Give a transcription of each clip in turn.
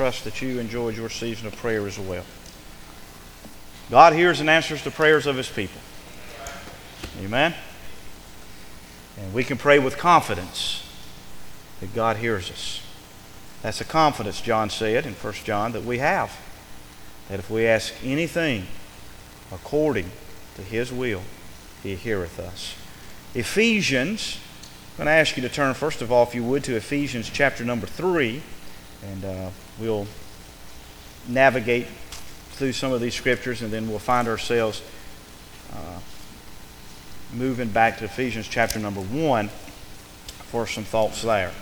trust that you enjoyed your season of prayer as well. God hears and answers the prayers of His people. Amen? And we can pray with confidence that God hears us. That's a confidence, John said in 1 John, that we have. That if we ask anything according to His will, He heareth us. Ephesians, I'm going to ask you to turn, first of all, if you would, to Ephesians chapter number 3. And we'll navigate through some of these scriptures, and then we'll find ourselves moving back to Ephesians chapter number 1 for some thoughts there.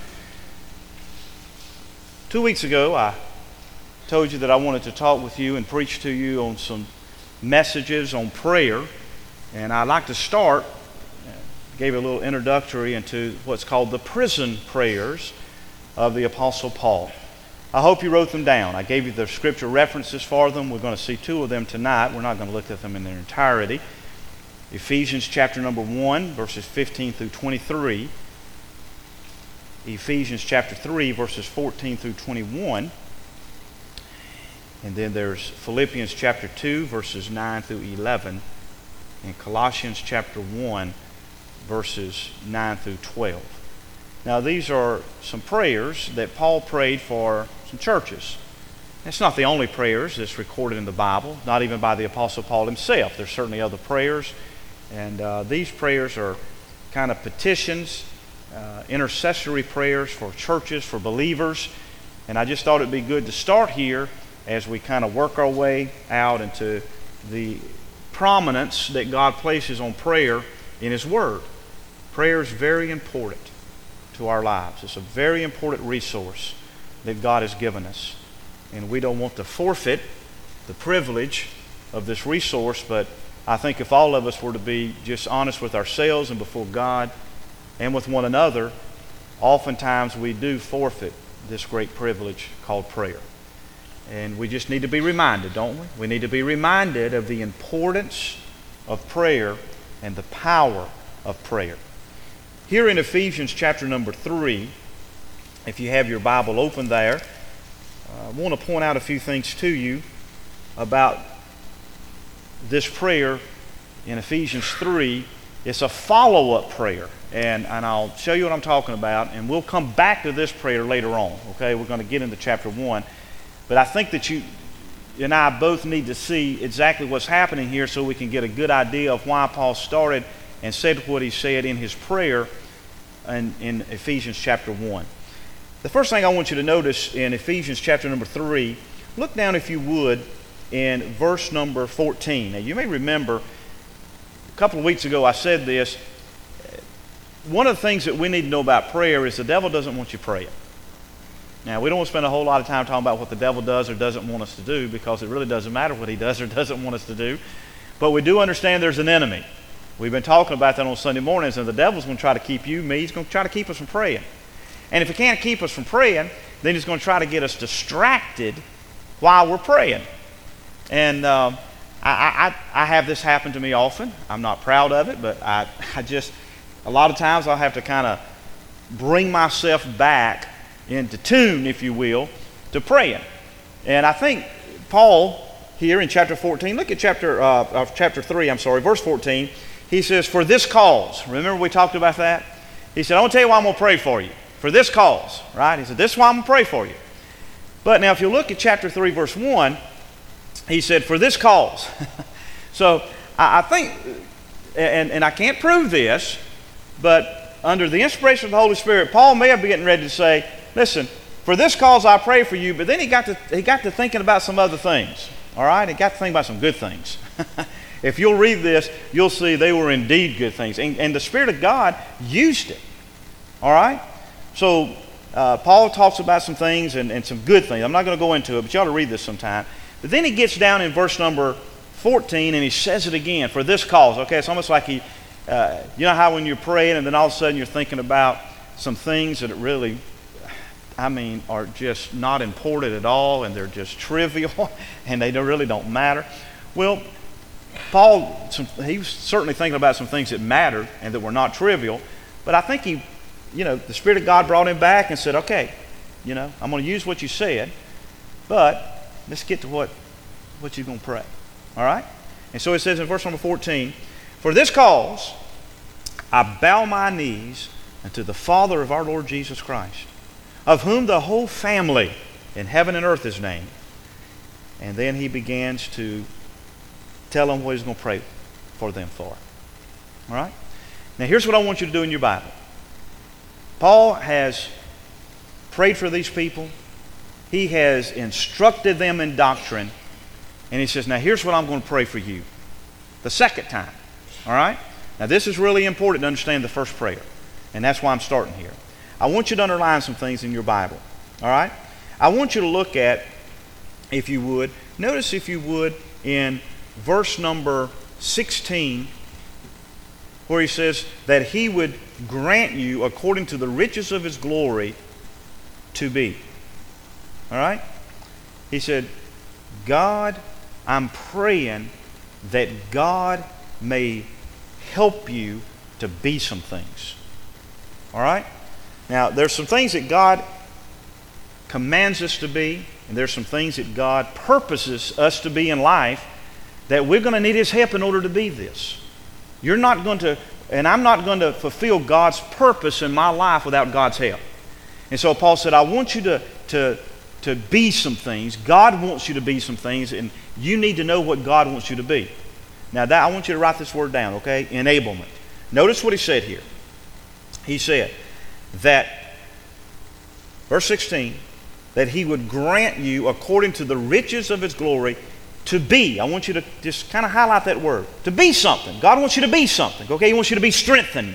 2 weeks ago, I told you that I wanted to talk with you and preach to you on some messages on prayer. And I'd like to start, gave a little introductory into what's called the prison prayers of the Apostle Paul. I hope you wrote them down. I gave you the scripture references for them. We're going to see 2 of them tonight. We're not going to look at them in their entirety. Ephesians chapter number 1, verses 15 through 23. Ephesians chapter 3, verses 14 through 21. And then there's Philippians chapter 2, verses 9 through 11. And Colossians chapter 1, verses 9 through 12. Now these are some prayers that Paul prayed for some churches. It's not the only prayers that's recorded in the Bible, not even by the Apostle Paul himself. There's certainly other prayers. And these prayers are kind of petitions, intercessory prayers for churches, for believers. And I just thought it'd be good to start here as we kind of work our way out into the prominence that God places on prayer in His Word. Prayer is very important to our lives. It's a very important resource that God has given us. And we don't want to forfeit the privilege of this resource, but I think if all of us were to be just honest with ourselves and before God and with one another, oftentimes we do forfeit this great privilege called prayer. And we just need to be reminded, don't we? We need to be reminded of the importance of prayer and the power of prayer. Here in Ephesians chapter number 3, if you have your Bible open there, I want to point out a few things to you about this prayer in Ephesians 3. It's a follow-up prayer. And I'll show you what I'm talking about, and we'll come back to this prayer later on. Okay, we're going to get into chapter 1. But I think that you and I both need to see exactly what's happening here so we can get a good idea of why Paul started and said what he said in his prayer in Ephesians chapter 1. The first thing I want you to notice in Ephesians chapter number 3, look down if you would in verse number 14. Now you may remember a couple of weeks ago I said this. One of the things that we need to know about prayer is the devil doesn't want you praying. Now, we don't want to spend a whole lot of time talking about what the devil does or doesn't want us to do, because it really doesn't matter what he does or doesn't want us to do. But we do understand there's an enemy. We've been talking about that on Sunday mornings, and the devil's going to try to keep you, me, he's going to try to keep us from praying. And if he can't keep us from praying, then he's going to try to get us distracted while we're praying. And I have this happen to me often. I'm not proud of it, but I just, a lot of times I'll have to kind of bring myself back into tune, if you will, to praying. And I think Paul here in chapter 14, look at chapter 3, verse 14. He says, for this cause. Remember we talked about that? He said, I want to tell you why I'm going to pray for you. For this cause, right? He said, this is why I'm going to pray for you. But now if you look at chapter 3, verse 1, he said, for this cause. So I think, and I can't prove this, but under the inspiration of the Holy Spirit, Paul may have been getting ready to say, listen, for this cause I pray for you, but then he got to thinking about some other things. All right? He got to think about some good things. If you'll read this, you'll see they were indeed good things. And the Spirit of God used it. All right? So Paul talks about some things and some good things. I'm not going to go into it, but you ought to read this sometime. But then he gets down in verse number 14 and he says it again, for this cause. Okay, it's almost like you know how when you're praying and then all of a sudden you're thinking about some things that really, are just not important at all, and they're just trivial and they really don't matter. Well, Paul, he was certainly thinking about some things that mattered and that were not trivial, but I think the Spirit of God brought him back and said, okay, I'm going to use what you said, But let's get to what you're going to pray. All right? And so it says in verse number 14, "For this cause I bow my knees unto the Father of our Lord Jesus Christ, of whom the whole family in heaven and earth is named." And then he begins to tell them what he's going to pray for them for. All right? Now here's what I want you to do in your Bible. Paul has prayed for these people. He has instructed them in doctrine. And he says, now here's what I'm going to pray for you. The second time. All right? Now this is really important to understand the first prayer. And that's why I'm starting here. I want you to underline some things in your Bible. All right? I want you to look at, if you would, notice if you would in verse number 16, where he says that he would grant you according to the riches of his glory to be. All right? He said, God, I'm praying that God may help you to be some things. All right? Now, there's some things that God commands us to be, and there's some things that God purposes us to be in life that we're going to need His help in order to be this. You're not going to, and I'm not going to fulfill God's purpose in my life without God's help. And so Paul said, I want you to be some things. God wants you to be some things, and you need to know what God wants you to be. Now, I want you to write this word down, okay? Enablement. Notice what he said here. He said that, verse 16, that he would grant you according to the riches of his glory to be. I want you to just kind of highlight that word. To be something. God wants you to be something, okay? He wants you to be strengthened.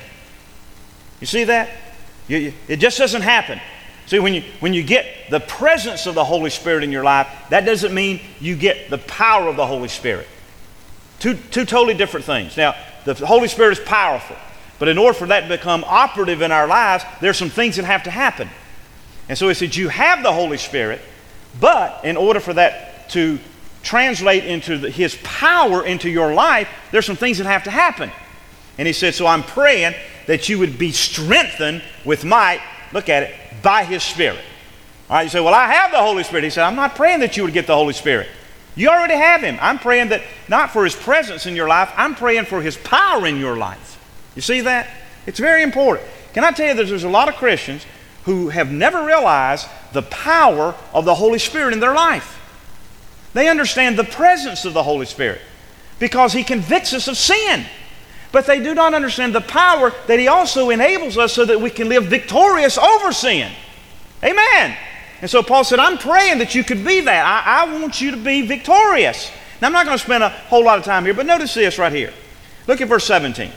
You see that? It just doesn't happen. See, when you get the presence of the Holy Spirit in your life, that doesn't mean you get the power of the Holy Spirit. Two totally different things. Now, the Holy Spirit is powerful, but in order for that to become operative in our lives, there's some things that have to happen. And so he said, you have the Holy Spirit, but in order for that to translate into His power into your life, there's some things that have to happen. And he said, so I'm praying that you would be strengthened with might, look at it, by His Spirit. All right, you say, well, I have the Holy Spirit. He said, I'm not praying that you would get the Holy Spirit. You already have Him. I'm praying that not for His presence in your life, I'm praying for His power in your life. You see that? It's very important. Can I tell you that there's a lot of Christians who have never realized the power of the Holy Spirit in their life. They understand the presence of the Holy Spirit because He convicts us of sin. But they do not understand the power that He also enables us so that we can live victorious over sin. Amen. And so Paul said, I'm praying that you could be that. I want you to be victorious. Now I'm not going to spend a whole lot of time here, but notice this right here. Look at verse 17.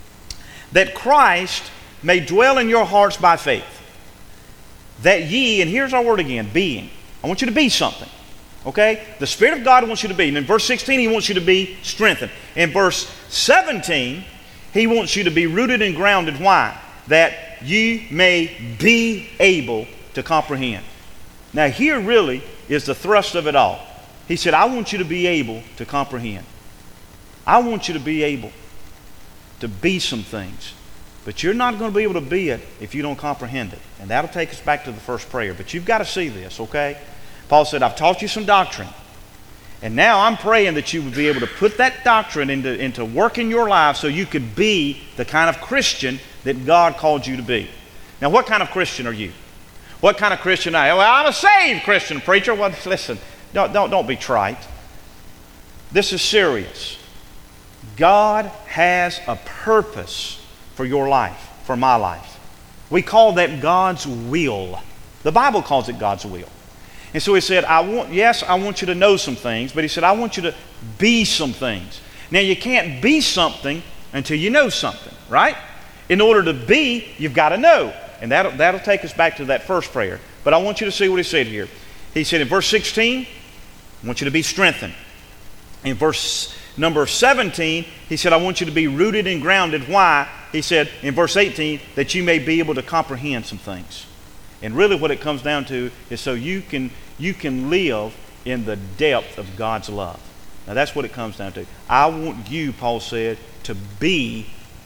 That Christ may dwell in your hearts by faith. That ye, and here's our word again, being. I want you to be something. Okay? The Spirit of God wants you to be. And in verse 16, He wants you to be strengthened. In verse 17, He wants you to be rooted and grounded. Why? That ye may be able to comprehend. Now here really is the thrust of it all. He said, I want you to be able to comprehend. I want you to be able to be some things. But you're not going to be able to be it if you don't comprehend it. And that'll take us back to the first prayer. But you've got to see this, okay? Paul said, I've taught you some doctrine. And now I'm praying that you would be able to put that doctrine into work in your life so you could be the kind of Christian that God called you to be. Now, what kind of Christian are you? What kind of Christian are you? Well, I'm a saved Christian, preacher. Well, listen, don't be trite. This is serious. God has a purpose for your life, for my life. We call that God's will. The Bible calls it God's will. And so he said, I want you to know some things, but he said, I want you to be some things. Now, you can't be something until you know something, right? In order to be, you've got to know. And that'll take us back to that first prayer. But I want you to see what he said here. He said in verse 16, I want you to be strengthened. In verse number 17, he said, I want you to be rooted and grounded. Why? He said in verse 18, that you may be able to comprehend some things. And really what it comes down to is so you can live in the depth of God's love. Now that's what it comes down to. I want you, Paul said, to be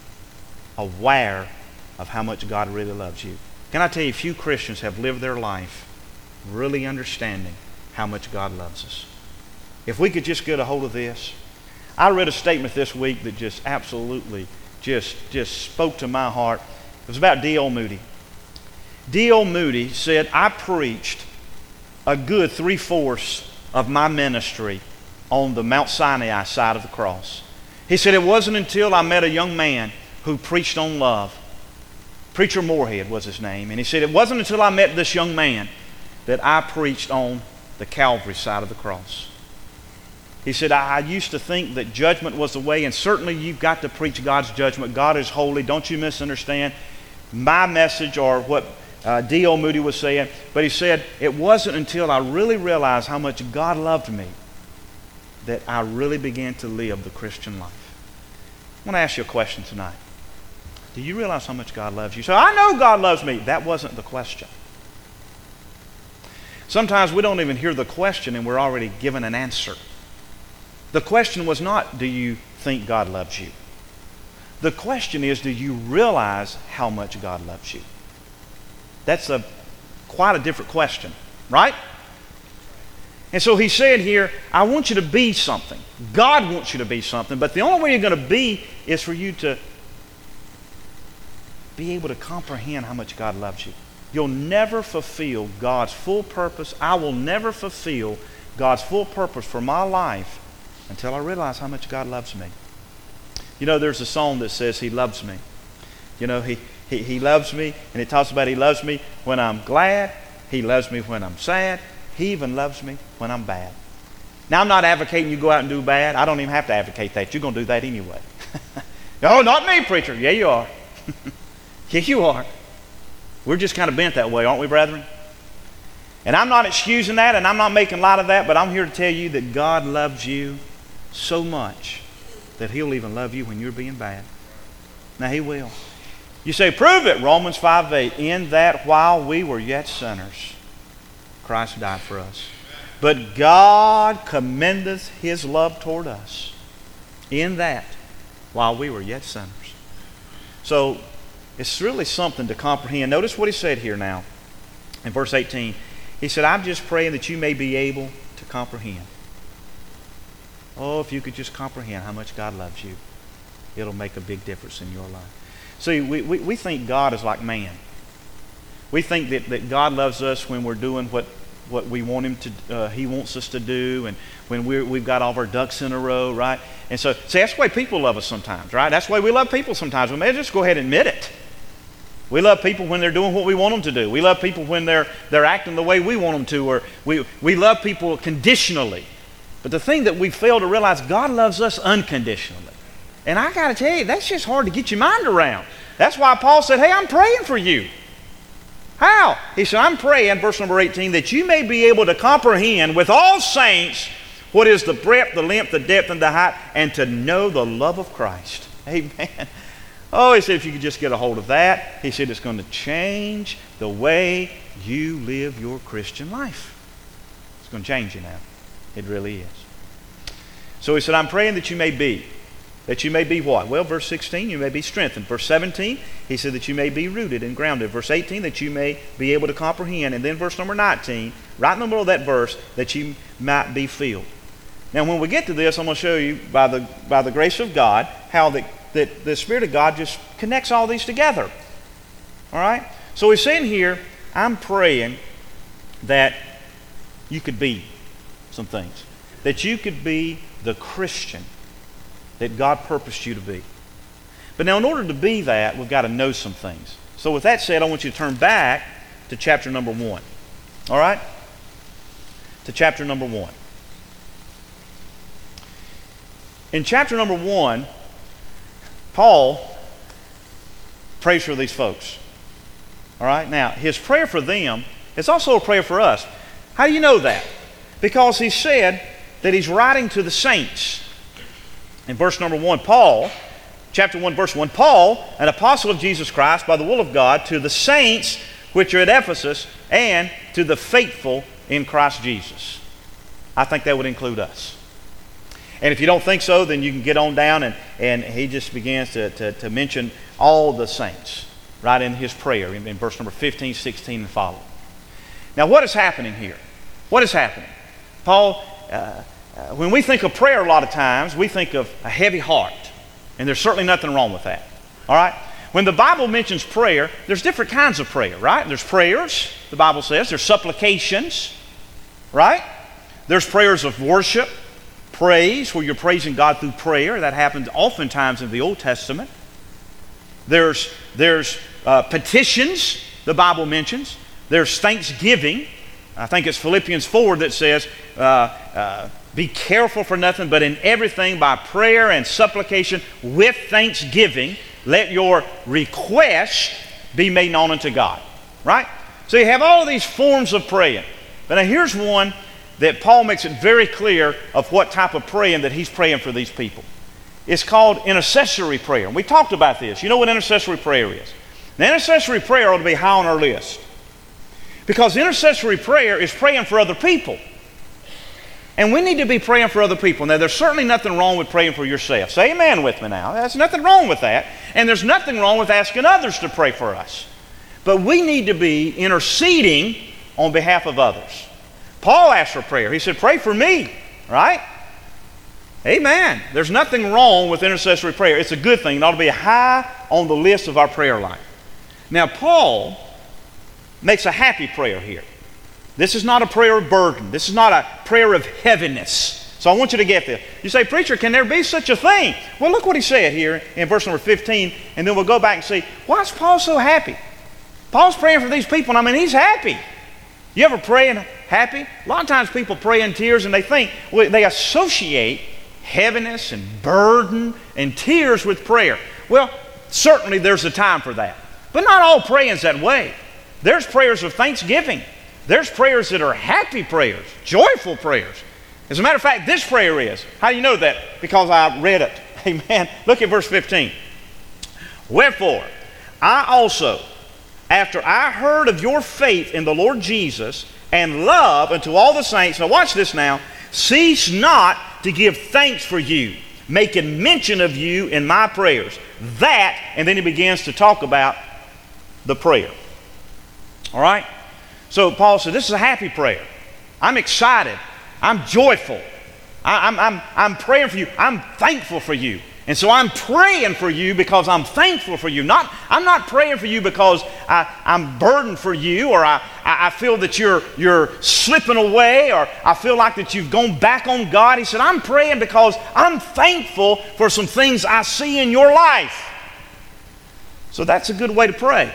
aware of how much God really loves you. Can I tell you, few Christians have lived their life really understanding how much God loves us. If we could just get a hold of this. I read a statement this week that just absolutely just spoke to my heart. It was about D.L. Moody. D.L. Moody said, I preached a good 3/4 of my ministry on the Mount Sinai side of the cross. He said, it wasn't until I met a young man who preached on love. Preacher Moorhead was his name. And he said, it wasn't until I met this young man that I preached on the Calvary side of the cross. He said, I used to think that judgment was the way, and certainly you've got to preach God's judgment. God is holy. Don't you misunderstand my message or what D.L. Moody was saying. But he said, it wasn't until I really realized how much God loved me that I really began to live the Christian life. I want to ask you a question tonight. Do you realize how much God loves you? So I know God loves me. That wasn't the question. Sometimes we don't even hear the question and we're already given an answer. The question was not, do you think God loves you? The question is, do you realize how much God loves you? That's quite a different question, right? And so he said here, I want you to be something. God wants you to be something, but the only way you're going to be is for you to be able to comprehend how much God loves you. You'll never fulfill God's full purpose. I will never fulfill God's full purpose for my life until I realize how much God loves me. You know, there's a song that says He loves me. You know, He loves me, and it talks about He loves me when I'm glad. He loves me when I'm sad. He even loves me when I'm bad. Now, I'm not advocating you go out and do bad. I don't even have to advocate that. You're going to do that anyway. No, not me, preacher. Yeah, you are. Yeah, you are. We're just kind of bent that way, aren't we, brethren? And I'm not excusing that, and I'm not making light of that, but I'm here to tell you that God loves you so much that He'll even love you when you're being bad. Now, He will. You say, prove it. Romans 5:8. In that while we were yet sinners, Christ died for us. But God commendeth His love toward us in that while we were yet sinners. So, it's really something to comprehend. Notice what he said here now in verse 18. He said, I'm just praying that you may be able to comprehend. Oh, if you could just comprehend how much God loves you, it'll make a big difference in your life. See, we think God is like man. We think that God loves us when we're doing what we want Him to. He wants us to do, and when we've got all of our ducks in a row, right? And so, see, that's the way people love us sometimes, right? That's the way we love people sometimes. We may just go ahead and admit it. We love people when they're doing what we want them to do. We love people when they're acting the way we want them to, or we love people conditionally. But the thing that we fail to realize, God loves us unconditionally. And I got to tell you, that's just hard to get your mind around. That's why Paul said, hey, I'm praying for you. How? He said, I'm praying, verse number 18, that you may be able to comprehend with all saints what is the breadth, the length, the depth, and the height, and to know the love of Christ. Amen. Oh, he said, if you could just get a hold of that, he said, it's going to change the way you live your Christian life. It's going to change you now. It really is. So he said, I'm praying that you may be. That you may be what? Well, verse 16, you may be strengthened. Verse 17, he said that you may be rooted and grounded. Verse 18, that you may be able to comprehend. And then verse number 19, right in the middle of that verse, that you might be filled. Now, when we get to this, I'm going to show you by the grace of God how that the Spirit of God just connects all these together. All right? So he's saying here, I'm praying that you could be some things. That you could be the Christian that God purposed you to be. But now in order to be that, we've got to know some things. So with that said, I want you to turn back to chapter number 1. All right? To chapter number 1. In chapter number 1, Paul prays for these folks. All right? Now, his prayer for them is also a prayer for us. How do you know that? Because he said that he's writing to the saints. In verse number 1, Paul, chapter 1, verse 1, Paul, an apostle of Jesus Christ by the will of God, to the saints which are at Ephesus and to the faithful in Christ Jesus. I think that would include us. And if you don't think so, then you can get on down and he just begins to mention all the saints right in his prayer in verse number 15, 16 and following. Now what is happening here? What is happening? Paul, when we think of prayer a lot of times, we think of a heavy heart. And there's certainly nothing wrong with that. All right? When the Bible mentions prayer, there's different kinds of prayer, right? There's prayers, the Bible says. There's supplications, right? There's prayers of worship, praise, where you're praising God through prayer. That happens oftentimes in the Old Testament. There's petitions, the Bible mentions. There's thanksgiving. I think it's Philippians 4 that says, be careful for nothing, but in everything by prayer and supplication with thanksgiving, let your request be made known unto God. Right? So you have all of these forms of praying. But now here's one that Paul makes it very clear of what type of praying that he's praying for these people. It's called intercessory prayer. And we talked about this. You know what intercessory prayer is? Now, intercessory prayer ought to be high on our list. Because intercessory prayer is praying for other people. And we need to be praying for other people. Now, there's certainly nothing wrong with praying for yourself. Say amen with me now. There's nothing wrong with that. And there's nothing wrong with asking others to pray for us. But we need to be interceding on behalf of others. Paul asked for prayer. He said, pray for me, right? Amen. There's nothing wrong with intercessory prayer. It's a good thing. It ought to be high on the list of our prayer life. Now, Paul makes a happy prayer here. This is not a prayer of burden. This is not a prayer of heaviness. So I want you to get this. You say, preacher, can there be such a thing? Well, look what he said here in verse number 15, and then we'll go back and see, why is Paul so happy? Paul's praying for these people, and I mean, he's happy. You ever pray and happy? A lot of times people pray in tears, and they think, well, they associate heaviness and burden and tears with prayer. Well, certainly there's a time for that. But not all praying's that way. There's prayers of thanksgiving. There's prayers that are happy prayers, joyful prayers. As a matter of fact, this prayer is. How do you know that? Because I read it. Amen. Look at verse 15. Wherefore, I also, after I heard of your faith in the Lord Jesus and love unto all the saints, now watch this now, cease not to give thanks for you, making mention of you in my prayers. That, and then he begins to talk about the prayer. All right? So Paul said, this is a happy prayer. I'm excited. I'm joyful. I'm praying for you. I'm thankful for you. And so I'm praying for you because I'm thankful for you. I'm not praying for you because I'm burdened for you, or I feel that you're slipping away, or I feel like that you've gone back on God. He said, I'm praying because I'm thankful for some things I see in your life. So that's a good way to pray.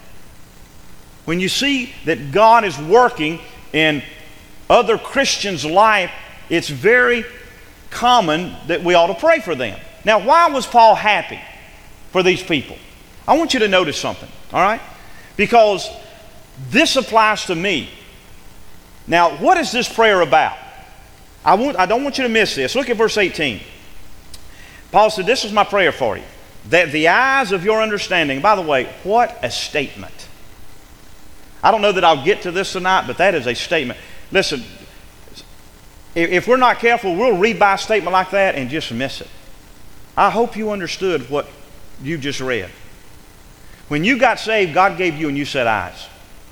When you see that God is working in other Christians' life, it's very common that we ought to pray for them. Now, why was Paul happy for these people? I want you to notice something, all right? Because this applies to me. Now, what is this prayer about? I don't want you to miss this. Look at verse 18. Paul said, this is my prayer for you, that the eyes of your understanding, by the way, what a statement. I don't know that I'll get to this tonight, but that is a statement. Listen, if we're not careful, we'll read by a statement like that and just miss it. I hope you understood what you just read. When you got saved, God gave you a new set of eyes.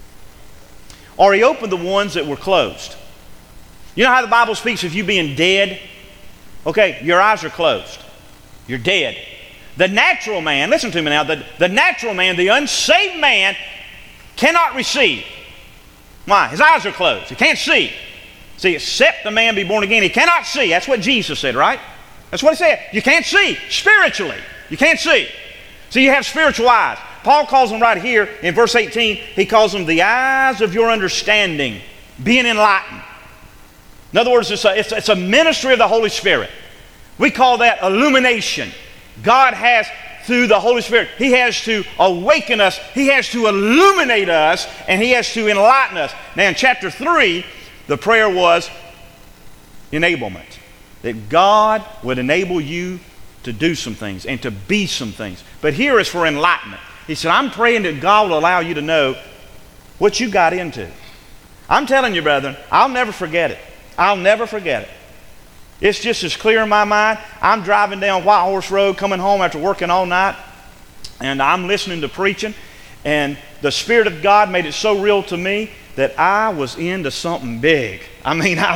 Or he opened the ones that were closed. You know how the Bible speaks of you being dead? Okay, your eyes are closed. You're dead. The natural man, listen to me now, the natural man, the unsaved man, cannot receive. Why? His eyes are closed. He can't see. See, except the man be born again, he cannot see. That's what Jesus said, right? That's what he said. You can't see spiritually. You can't see. So you have spiritual eyes. Paul calls them right here in verse 18, he calls them the eyes of your understanding, being enlightened. In other words, it's a ministry of the Holy Spirit. We call that illumination. God has, through the Holy Spirit, he has to awaken us, he has to illuminate us, and he has to enlighten us. Now in chapter 3, the prayer was enablement. That God would enable you to do some things and to be some things. But here is for enlightenment. He said, I'm praying that God will allow you to know what you got into. I'm telling you, brethren, I'll never forget it. I'll never forget it. It's just as clear in my mind. I'm driving down White Horse Road coming home after working all night, and I'm listening to preaching, and the Spirit of God made it so real to me that I was into something big. I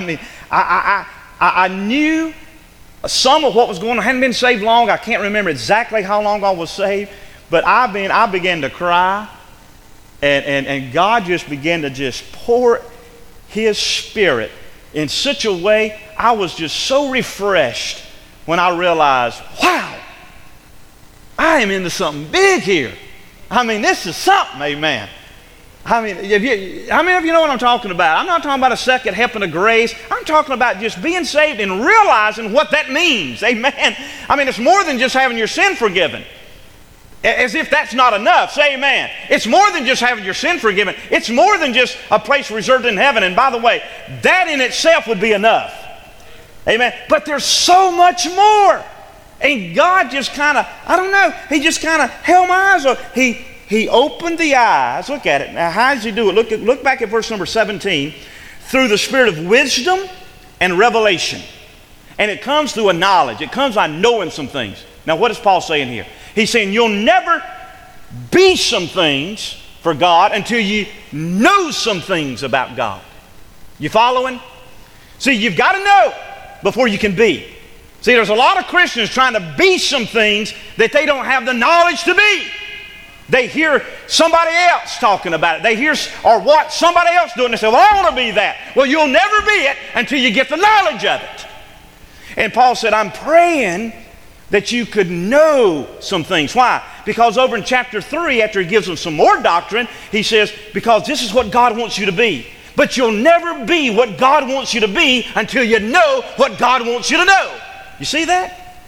knew some of what was going on. I hadn't been saved long. I can't remember exactly how long I was saved, but I began to cry, and God just began to just pour His Spirit in such a way. I was just so refreshed when I realized, wow, I am into something big here. This is something, amen. How many of you know what I'm talking about? I'm not talking about a second helping of grace. I'm talking about just being saved and realizing what that means, amen. It's more than just having your sin forgiven. As if that's not enough, say amen. It's more than just having your sin forgiven. It's more than just a place reserved in heaven. And by the way, that in itself would be enough, amen. But there's so much more. And God just kind of, He just kind of held my eyes up. He opened the eyes. Look at it. Now, how does He do it? Look back at verse number 17. Through the spirit of wisdom and revelation. And it comes through a knowledge. It comes by knowing some things. Now, what is Paul saying here? He's saying you'll never be some things for God until you know some things about God. You following? See, you've got to know before you can be. See, there's a lot of Christians trying to be some things that they don't have the knowledge to be. They hear somebody else talking about it. They hear or watch somebody else doing it. They say, well, I want to be that. Well, you'll never be it until you get the knowledge of it. And Paul said, I'm praying that you could know some things. Why? Because over in chapter 3, after he gives them some more doctrine, he says, because this is what God wants you to be. But you'll never be what God wants you to be until you know what God wants you to know. You see that?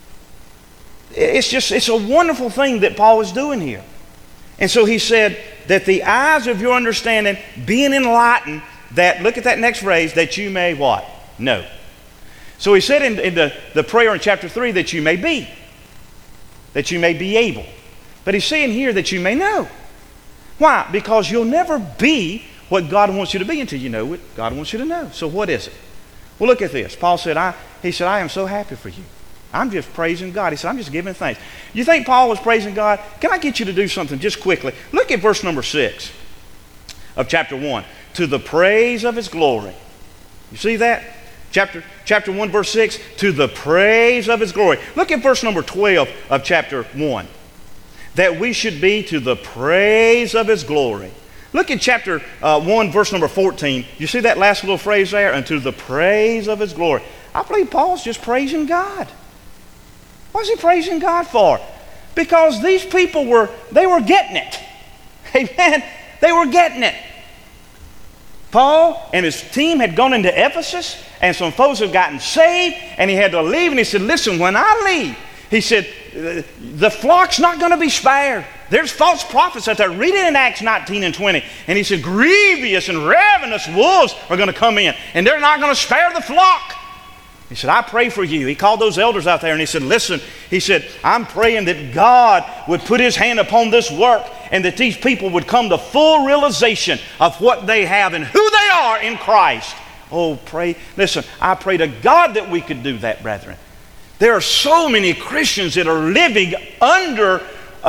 It's a wonderful thing that Paul is doing here. And so he said that the eyes of your understanding being enlightened, that, look at that next phrase, that you may what? Know. So he said in the prayer in chapter 3 that you may be. That you may be able. But he's saying here that you may know. Why? Because you'll never be what God wants you to be until you know what God wants you to know. So what is it? Well, look at this. Paul said, I am so happy for you. I'm just praising God. He said, I'm just giving thanks. You think Paul was praising God? Can I get you to do something just quickly? Look at verse number 6 of chapter 1. To the praise of His glory. You see that? Chapter 1, verse 6. To the praise of His glory. Look at verse number 12 of chapter 1. That we should be to the praise of His glory. Look at chapter 1, verse number 14. You see that last little phrase there? And to the praise of His glory. I believe Paul's just praising God. What's he praising God for? Because these people were getting it. Amen. They were getting it. Paul and his team had gone into Ephesus, and some folks had gotten saved, and he had to leave, and he said, listen, when I leave, he said, the flock's not going to be spared. There's false prophets out there. Read it in Acts 19 and 20. And he said, grievous and ravenous wolves are going to come in, and they're not going to spare the flock. He said, I pray for you. He called those elders out there and he said, listen, he said, I'm praying that God would put His hand upon this work and that these people would come to full realization of what they have and who they are in Christ. Oh, pray. Listen, I pray to God that we could do that, brethren. There are so many Christians that are living under,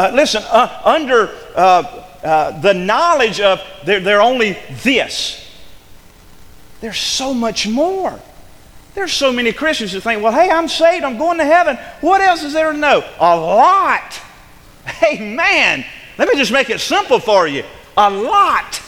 the knowledge of they're only this. There's so much more. There's so many Christians that think, well, hey, I'm saved, I'm going to heaven. What else is there to know? A lot. Amen. Let me just make it simple for you. A lot.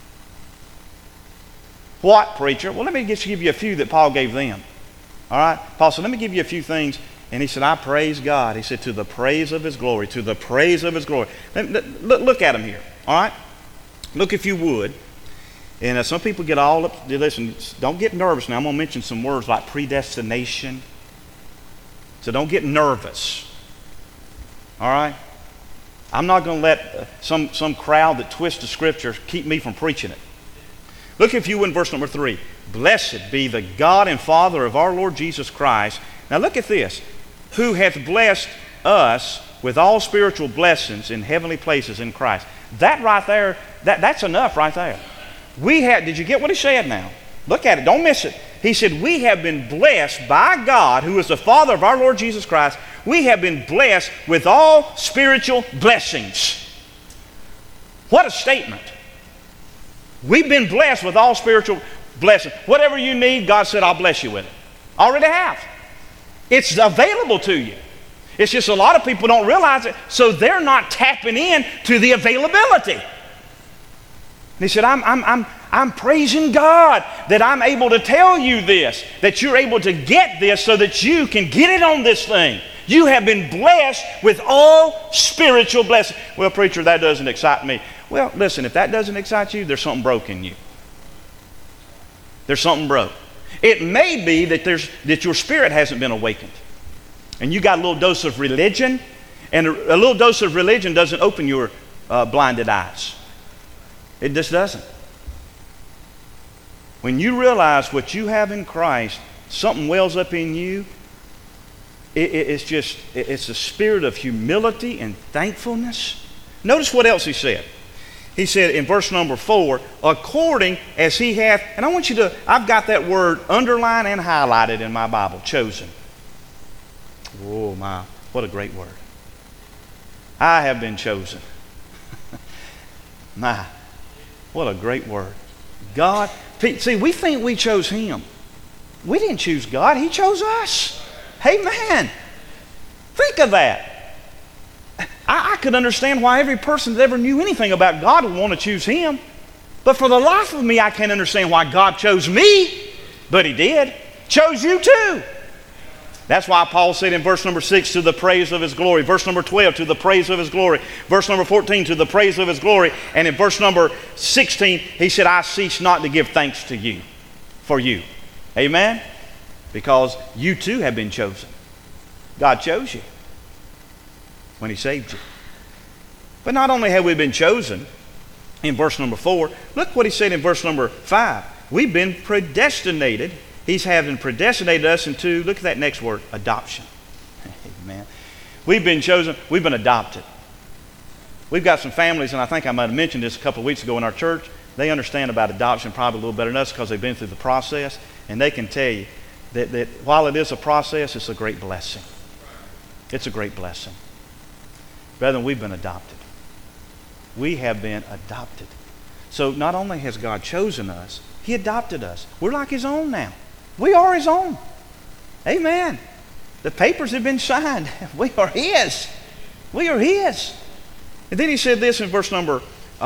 What, preacher? Well, let me just give you a few that Paul gave them. All right? Paul said, let me give you a few things. And he said, I praise God. He said, to the praise of His glory, to the praise of His glory. Look at him here. All right? Look if you would. And some people get all up. Listen, don't get nervous now. I'm going to mention some words like predestination. So don't get nervous. All right? I'm not going to let some crowd that twists the Scripture keep me from preaching it. Look if you would in verse number 3. Blessed be the God and Father of our Lord Jesus Christ. Now look at this. Who hath blessed us with all spiritual blessings in heavenly places in Christ. That right there, that's enough right there. Did you get what he said now? Look at it, don't miss it. He said, we have been blessed by God, who is the Father of our Lord Jesus Christ. We have been blessed with all spiritual blessings. What a statement. We've been blessed with all spiritual blessings. Whatever you need, God said, I'll bless you with it. Already have. It's available to you. It's just a lot of people don't realize it, so they're not tapping in to the availability. And he said, I'm praising God that I'm able to tell you this, that you're able to get this so that you can get it on this thing. You have been blessed with all spiritual blessings. Well, preacher, that doesn't excite me. Well, listen, if that doesn't excite you, there's something broke in you. There's something broke. It may be that your spirit hasn't been awakened. And you got a little dose of religion, and a little dose of religion doesn't open your blinded eyes. It just doesn't. When you realize what you have in Christ, something wells up in you. It's a spirit of humility and thankfulness. Notice what else he said. He said in verse number 4, according as he hath, and I want you to, I've got that word underlined and highlighted in my Bible, chosen. Oh my, what a great word. I have been chosen. My, what a great word. God, see, we think we chose him. We didn't choose God, he chose us. Amen. Think of that. I could understand why every person that ever knew anything about God would want to choose him. But for the life of me, I can't understand why God chose me. But he did. Chose you too. That's why Paul said in verse number 6, to the praise of his glory. Verse number 12, to the praise of his glory. Verse number 14, to the praise of his glory. And in verse number 16, he said, I cease not to give thanks to you, for you. Amen? Because you too have been chosen. God chose you when he saved you. But not only have we been chosen in verse number 4, look what he said in verse number 5. We've been predestinated. He's having predestinated us into, look at that next word, adoption. Amen. We've been chosen, we've been adopted. We've got some families, and I think I might have mentioned this a couple of weeks ago in our church. They understand about adoption probably a little better than us because they've been through the process, and they can tell you that while it is a process, it's a great blessing. It's a great blessing. Brethren, we've been adopted. We have been adopted. So not only has God chosen us, he adopted us. We're like his own now. We are his own. Amen. The papers have been signed. We are his. We are his. And then he said this in verse number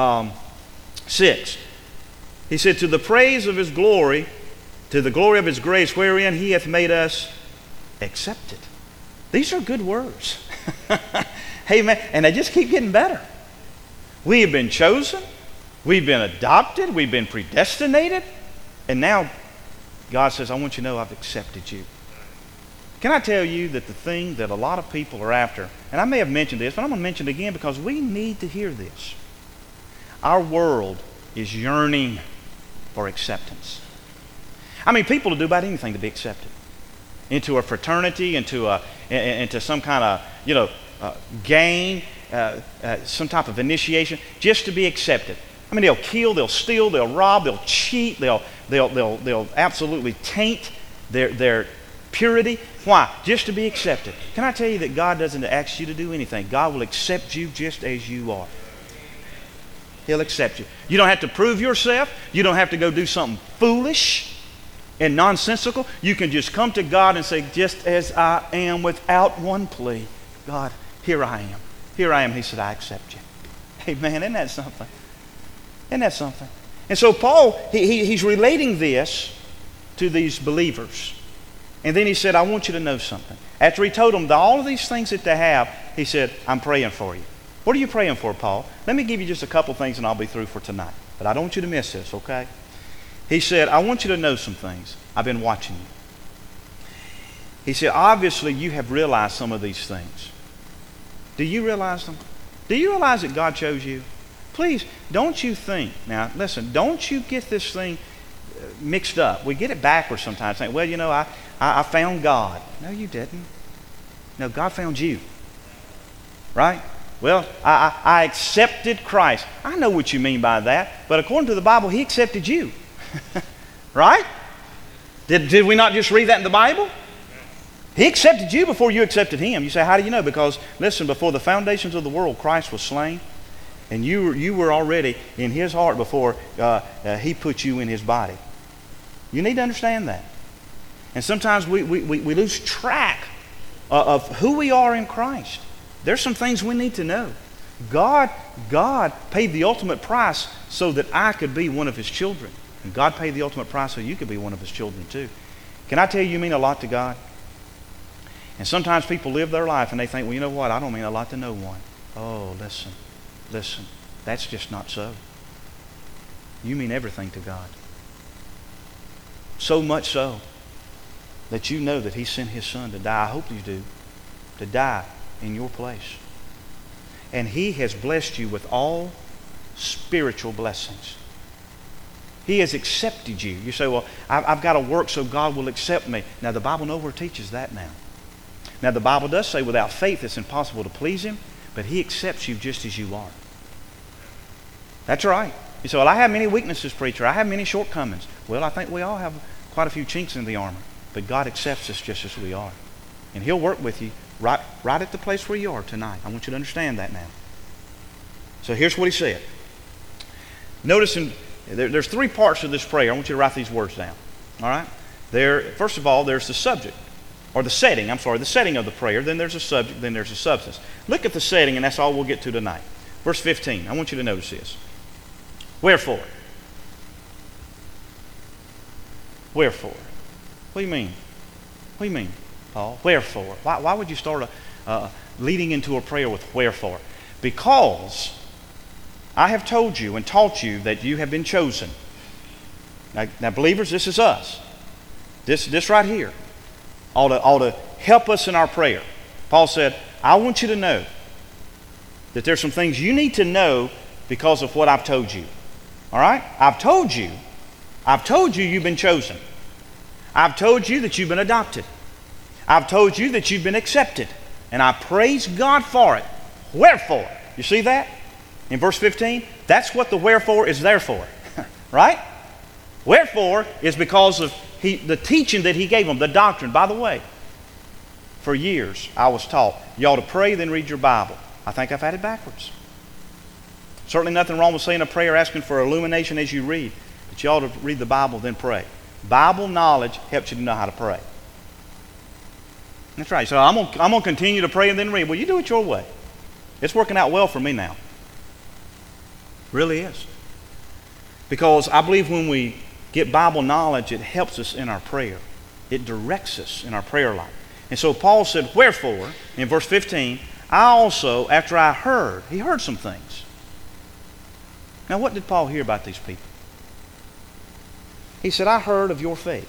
6. He said, to the praise of his glory, to the glory of his grace, wherein he hath made us accepted. These are good words. Amen. And they just keep getting better. We have been chosen. We've been adopted. We've been predestinated. And now God says, I want you to know I've accepted you. Can I tell you that the thing that a lot of people are after, and I may have mentioned this, but I'm going to mention it again because we need to hear this. Our world is yearning for acceptance. I mean, people will do about anything to be accepted. Into a fraternity, into some kind of, gain, some type of initiation, just to be accepted. I mean, they'll kill, they'll steal, they'll rob, they'll cheat, they'll absolutely taint their purity. Why? Just to be accepted. Can I tell you that God doesn't ask you to do anything? God will accept you just as you are. He'll accept you. You don't have to prove yourself. You don't have to go do something foolish and nonsensical. You can just come to God and say, just as I am, without one plea, God, here I am. Here I am. He said, I accept you. Amen. Isn't that something? Isn't that something? And so Paul, he's relating this to these believers. And then he said, I want you to know something. After he told them all of these things that they have, he said, I'm praying for you. What are you praying for, Paul? Let me give you just a couple things and I'll be through for tonight. But I don't want you to miss this, okay? He said, I want you to know some things. I've been watching you. He said, obviously you have realized some of these things. Do you realize them? Do you realize that God chose you? Please, don't you think, now listen, don't you get this thing mixed up. We get it backwards sometimes, saying, well, I found God. No, you didn't. No, God found you. Right? Well, I accepted Christ. I know what you mean by that, but according to the Bible, he accepted you. Right? Did we not just read that in the Bible? He accepted you before you accepted him. You say, how do you know? Because, listen, before the foundations of the world, Christ was slain. And you were already in His heart before He put you in His body. You need to understand that. And sometimes we lose track of who we are in Christ. There's some things we need to know. God paid the ultimate price so that I could be one of His children. And God paid the ultimate price so you could be one of His children too. Can I tell you mean a lot to God? And sometimes people live their life and they think, well, you know what? I don't mean a lot to no one. Oh, listen. That's just not so. You mean everything to God. So much so that you know that He sent His Son to die. I hope you do. To die in your place. And He has blessed you with all spiritual blessings. He has accepted you. You say, well, I've got to work so God will accept me. Now, the Bible nowhere teaches that now. Now, the Bible does say without faith it's impossible to please Him, but He accepts you just as you are. That's right. You say, well, I have many weaknesses, preacher. I have many shortcomings. Well, I think we all have quite a few chinks in the armor. But God accepts us just as we are. And He'll work with you right at the place where you are tonight. I want you to understand that now. So here's what He said. Notice there's three parts of this prayer. I want you to write these words down. All right? First of all, there's the subject. Or the setting of the prayer. Then there's a subject, then there's a substance. Look at the setting, and that's all we'll get to tonight. Verse 15. I want you to notice this. Wherefore? Wherefore? What do you mean? What do you mean, Paul? Wherefore? Why would you start leading into a prayer with wherefore? Because I have told you and taught you that you have been chosen. Now believers, this is us. This right here ought to help us in our prayer. Paul said, I want you to know that there's some things you need to know because of what I've told you. All right? I've told you you've been chosen. I've told you that you've been adopted. I've told you that you've been accepted. And I praise God for it. Wherefore? You see that? In verse 15, that's what the wherefore is there for. Right? Wherefore is because of the teaching that He gave them, the doctrine. By the way, for years I was taught, you ought to pray, then read your Bible. I think I've had it backwards. Certainly nothing wrong with saying a prayer asking for illumination as you read, but you ought to read the Bible, then pray. Bible knowledge helps you to know how to pray. That's right. So I'm going to continue to pray and then read. Well, you do it your way. It's working out well for me now. Really is. Because I believe when we get Bible knowledge, it helps us in our prayer. It directs us in our prayer life. And so Paul said, wherefore, in verse 15, I also, after I heard, he heard some things. Now, what did Paul hear about these people? He said, I heard of your faith.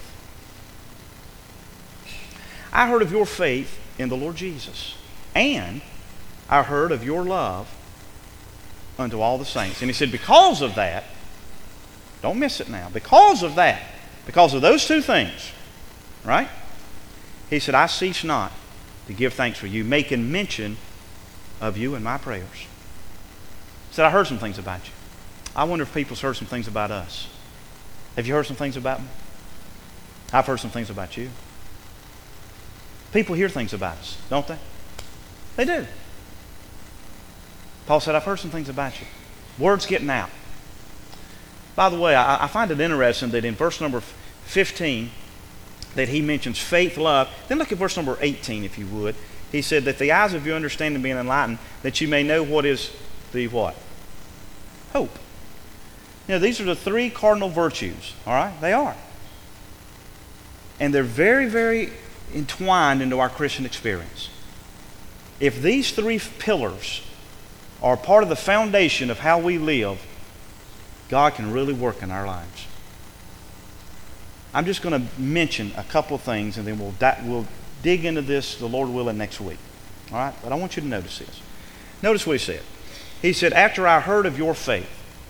I heard of your faith in the Lord Jesus. And I heard of your love unto all the saints. And he said, because of that, don't miss it now, because of that, because of those two things, right? He said, I cease not to give thanks for you, making mention of you in my prayers. He said, I heard some things about you. I wonder if people's heard some things about us. Have you heard some things about me? I've heard some things about you. People hear things about us, don't they? They do. Paul said, I've heard some things about you. Word's getting out. By the way, I find it interesting that in verse number 15 that he mentions faith, love. Then look at verse number 18, if you would. He said that the eyes of your understanding being enlightened, that you may know what is the what? Hope. You know, these are the three cardinal virtues, all right? They are. And they're very, very entwined into our Christian experience. If these three pillars are part of the foundation of how we live, God can really work in our lives. I'm just going to mention a couple of things, and then we'll dig into this, the Lord willing, next week. All right? But I want you to notice this. Notice what he said. He said, after I heard of your faith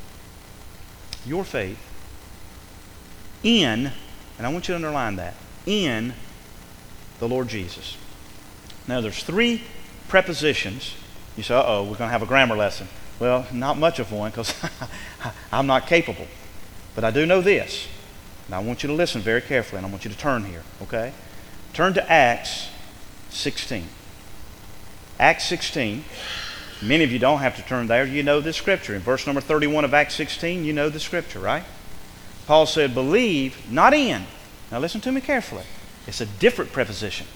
in, and I want you to underline that, in the Lord Jesus. Now, there's three prepositions. You say, uh-oh, we're going to have a grammar lesson. Well, not much of one, because I'm not capable. But I do know this. And I want you to listen very carefully, and I want you to turn here, okay? Turn to Acts 16. Acts 16. Many of you don't have to turn there. You know this scripture. In verse number 31 of Acts 16, you know the scripture, right? Paul said, believe, not in. Now listen to me carefully. It's a different preposition.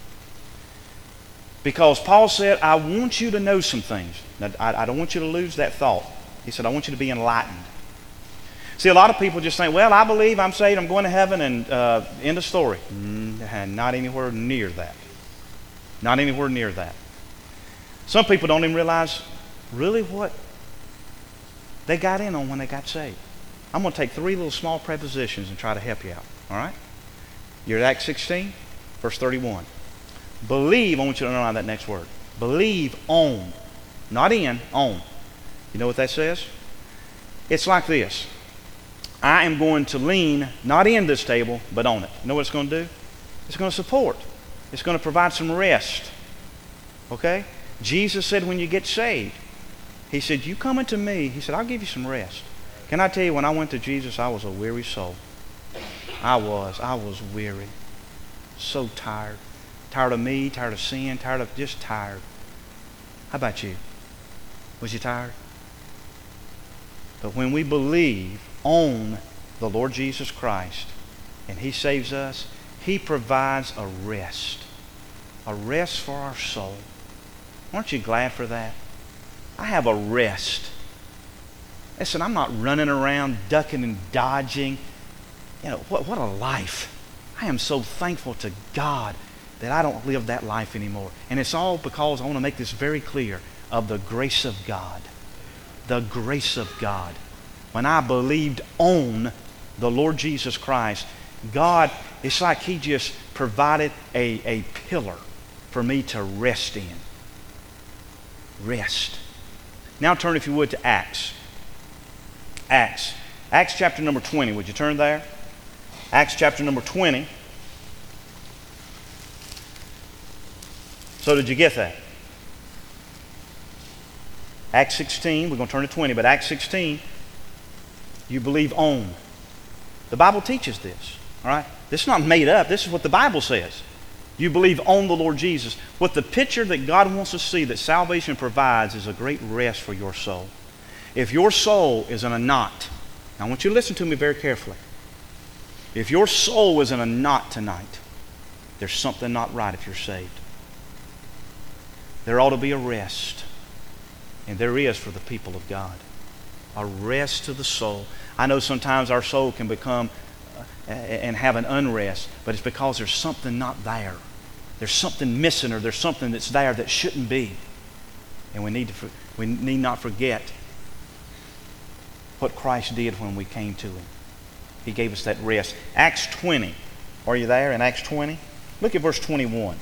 Because Paul said, I want you to know some things. Now, I don't want you to lose that thought. He said, I want you to be enlightened. See, a lot of people just think, well, I believe, I'm saved, I'm going to heaven, and end of story. Not anywhere near that. Not anywhere near that. Some people don't even realize really what they got in on when they got saved. I'm going to take 3 little small prepositions and try to help you out. All right? You're at Acts 16, verse 31. Believe, I want you to underline that next word. Believe on. Not in, on. You know what that says? It's like this. I am going to lean, not in this table, but on it. You know what it's going to do? It's going to support. It's going to provide some rest. Okay? Jesus said when you get saved, He said, you come into me, He said, I'll give you some rest. Can I tell you, when I went to Jesus, I was a weary soul. I was weary. So tired. Tired of me, tired of sin, just tired. How about you? Was you tired? But when we believe on the Lord Jesus Christ and He saves us, He provides a rest for our soul. Aren't you glad for that? I have a rest. Listen, I'm not running around ducking and dodging. You know, what a life. I am so thankful to God that I don't live that life anymore. And it's all because, I want to make this very clear, of the grace of God. The grace of God. When I believed on the Lord Jesus Christ, God, it's like He just provided a pillar for me to rest in. Rest. Now turn, if you would, to Acts. Acts chapter number 20. Would you turn there? Acts chapter number 20. So did you get that? Acts 16, we're going to turn to 20, but Acts 16, you believe on. The Bible teaches this, all right? This is not made up. This is what the Bible says. You believe on the Lord Jesus. What the picture that God wants us to see that salvation provides is a great rest for your soul. If your soul is in a knot, now I want you to listen to me very carefully. If your soul is in a knot tonight, there's something not right if you're saved. There ought to be a rest. And there is for the people of God. A rest to the soul. I know sometimes our soul can become and have an unrest, but it's because there's something not there. There's something missing, or there's something that's there that shouldn't be. And we need not forget what Christ did when we came to Him. He gave us that rest. Acts 20. Are you there in Acts 20? Look at verse 21.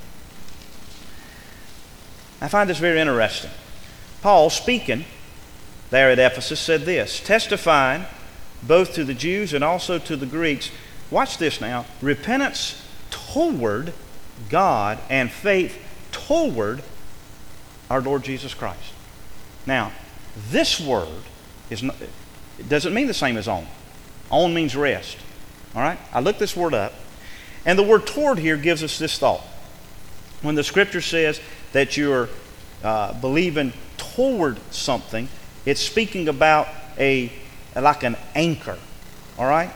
I find this very interesting. Paul, speaking there at Ephesus, said this, testifying both to the Jews and also to the Greeks, watch this now, repentance toward God and faith toward our Lord Jesus Christ. Now, this word it doesn't mean the same as on. On means rest. All right? I looked this word up, and the word toward here gives us this thought. When the Scripture says that you're believing toward something, it's speaking about like an anchor. All right?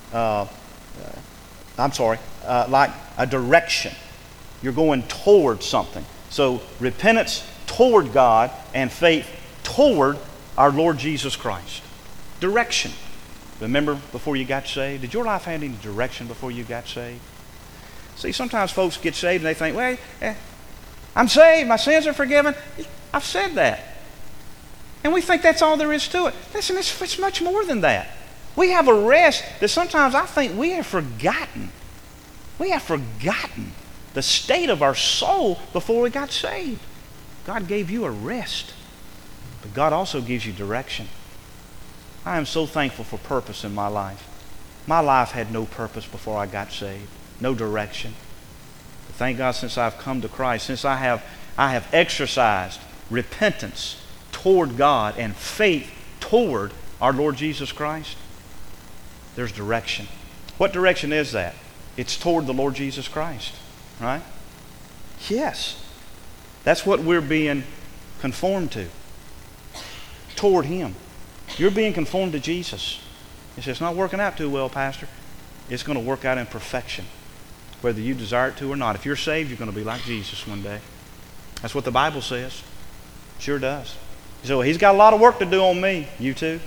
Like a direction. You're going toward something. So repentance toward God and faith toward our Lord Jesus Christ. Direction. Remember before you got saved? Did your life have any direction before you got saved? See, sometimes folks get saved and they think, well, I'm saved, my sins are forgiven. I've said that. And we think that's all there is to it. Listen, it's much more than that. We have a rest that sometimes I think we have forgotten. We have forgotten the state of our soul before we got saved. God gave you a rest, but God also gives you direction. I am so thankful for purpose in my life. My life had no purpose before I got saved, no direction. But thank God, since I've come to Christ, since I have exercised repentance toward God and faith toward our Lord Jesus Christ, there's direction. What direction is that? It's toward the Lord Jesus Christ, right? Yes. That's what we're being conformed to. toward Him. You're being conformed to Jesus. He says, it's not working out too well, Pastor. It's going to work out in perfection, whether you desire it to or not. If you're saved, you're going to be like Jesus one day. That's what the Bible says. Sure does. You say, well, He's got a lot of work to do on me. You too.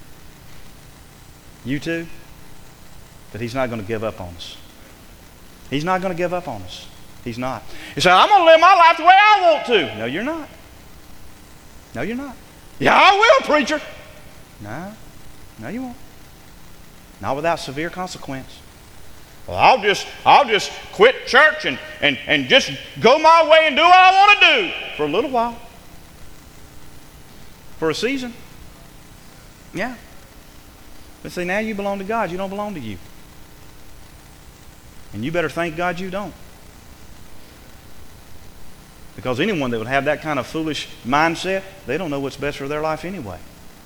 You too. But He's not going to give up on us. He's not going to give up on us. He's not. You say, I'm going to live my life the way I want to. No, you're not. No, you're not. Yeah, I will, preacher. No. No, you won't. Not without severe consequence. Well, I'll just quit church and just go my way and do what I want to do for a little while. For a season. Yeah. But see, now you belong to God. You don't belong to you. And you better thank God you don't. Because anyone that would have that kind of foolish mindset, they don't know what's best for their life anyway.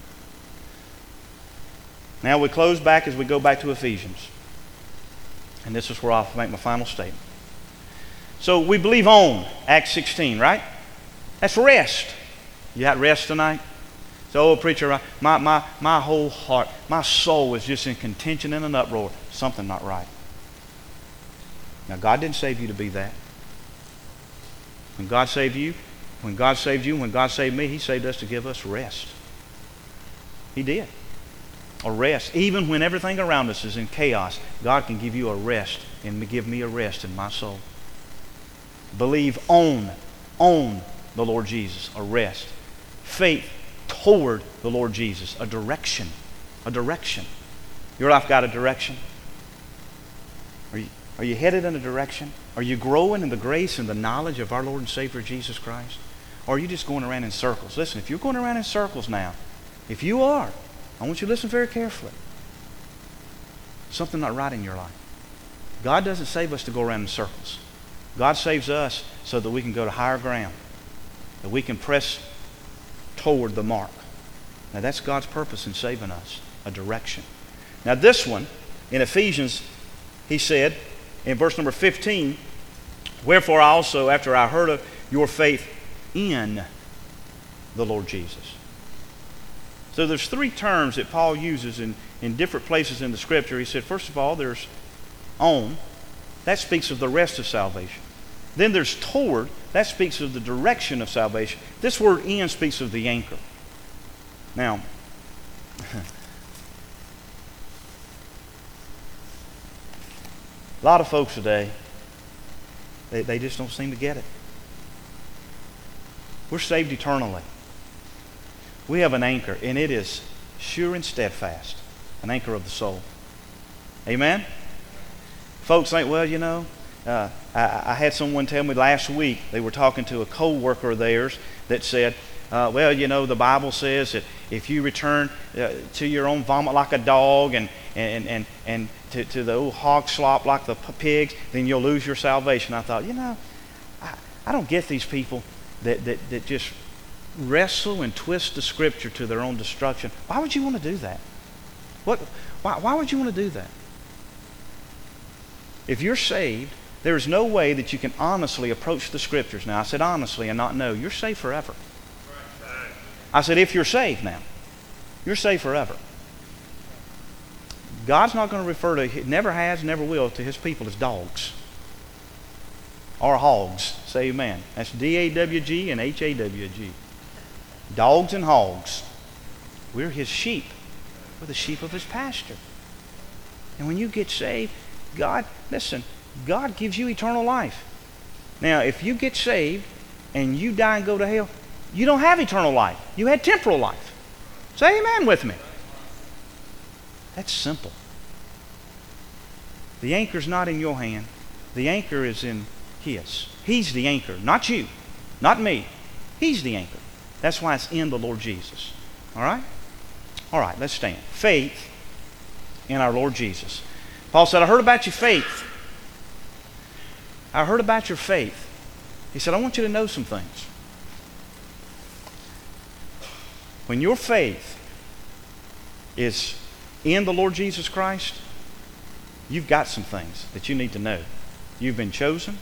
Now we close back as we go back to Ephesians. And this is where I'll make my final statement. So we believe on Acts 16, right? That's rest. You got rest tonight? So, preacher, my whole heart, my soul is just in contention and an uproar. Something not right. Now, God didn't save you to be that. When God saved you, when God saved me, He saved us to give us rest. He did. A rest. Even when everything around us is in chaos, God can give you a rest and give me a rest in my soul. Believe on the Lord Jesus, a rest. Faith toward the Lord Jesus, a direction. A direction. Your life got a direction? Are you headed in a direction? Are you growing in the grace and the knowledge of our Lord and Savior Jesus Christ? Or are you just going around in circles? Listen, if you're going around in circles now, if you are, I want you to listen very carefully. Something not right in your life. God doesn't save us to go around in circles. God saves us so that we can go to higher ground, that we can press toward the mark. Now that's God's purpose in saving us, a direction. Now this one, in Ephesians, he said, in verse number 15, wherefore I also, after I heard of your faith in the Lord Jesus. So there's three terms that Paul uses in different places in the Scripture. He said, first of all, there's on. That speaks of the rest of salvation. Then there's toward. That speaks of the direction of salvation. This word in speaks of the anchor. Now, a lot of folks today, they just don't seem to get it. We're saved eternally. We have an anchor, and it is sure and steadfast, an anchor of the soul. Amen? Folks think, well, you know, I had someone tell me last week, they were talking to a co-worker of theirs that said, well, you know, the Bible says that if you return to your own vomit like a dog and to the old hog slop like the pigs, then you'll lose your salvation. I thought, you know, I don't get these people that just wrestle and twist the Scripture to their own destruction. Why would you want to do that? Why would you want to do that? If you're saved, there is no way that you can honestly approach the Scriptures. Now, I said honestly and not no. You're saved forever. I said if you're saved now. You're saved forever. God's not going to refer to, never has, never will, to His people as dogs. Or hogs. Say amen. That's D-A-W-G and H-A-W-G. Dogs and hogs. We're His sheep. We're the sheep of His pasture. And when you get saved, God, listen, God gives you eternal life. Now, if you get saved and you die and go to hell, you don't have eternal life. You had temporal life. Say amen with me. That's simple. The anchor's not in your hand. The anchor is in His. He's the anchor, not you, not me. He's the anchor. That's why it's in the Lord Jesus. All right? All right, let's stand. Faith in our Lord Jesus. Paul said, I heard about your faith. I heard about your faith. He said, I want you to know some things. When your faith is in the Lord Jesus Christ, you've got some things that you need to know. You've been chosen.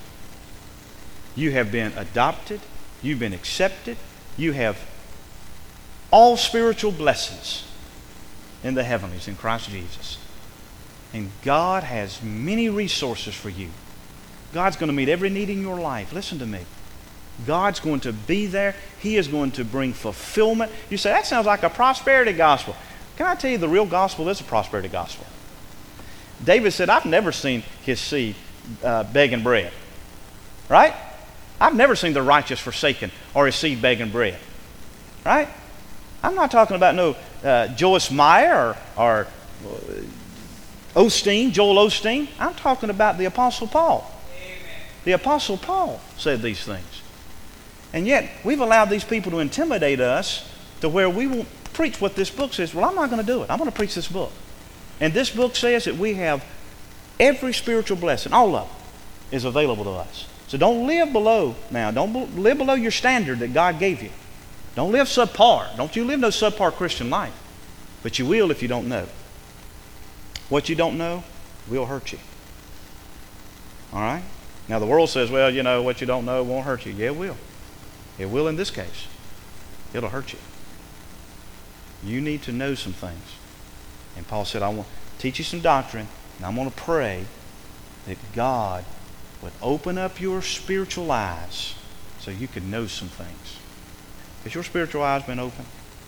You have been adopted. You've been accepted. You have all spiritual blessings in the heavenlies in Christ Jesus. And God has many resources for you. God's going to meet every need in your life. Listen to me. God's going to be there. He is going to bring fulfillment. You say, that sounds like a prosperity gospel. Can I tell you the real gospel is a prosperity gospel? David said, I've never seen his seed begging bread. Right? I've never seen the righteous forsaken or his seed begging bread. Right? I'm not talking about no Joyce Meyer or Osteen, Joel Osteen. I'm talking about the Apostle Paul. Amen. The Apostle Paul said these things. And yet, we've allowed these people to intimidate us to where we won't preach what this book says. Well, I'm not going to do it. I'm going to preach this book. And this book says that we have every spiritual blessing, all of it, is available to us. So don't live below now. Don't live below your standard that God gave you. Don't live subpar. Don't you live no subpar Christian life. But you will if you don't know. What you don't know will hurt you. All right? Now the world says, well, you know, what you don't know won't hurt you. Yeah, it will. It will in this case. It'll hurt you. You need to know some things. And Paul said, I want to teach you some doctrine, and I'm going to pray that God would open up your spiritual eyes so you could know some things. Has your spiritual eyes been open?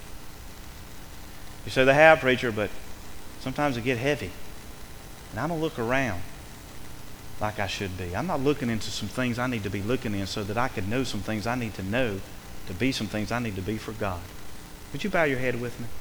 You say, they have, preacher, but sometimes they get heavy. And I don't look around like I should be. I'm not looking into some things I need to be looking in so that I can know some things I need to know to be some things I need to be for God. Would you bow your head with me?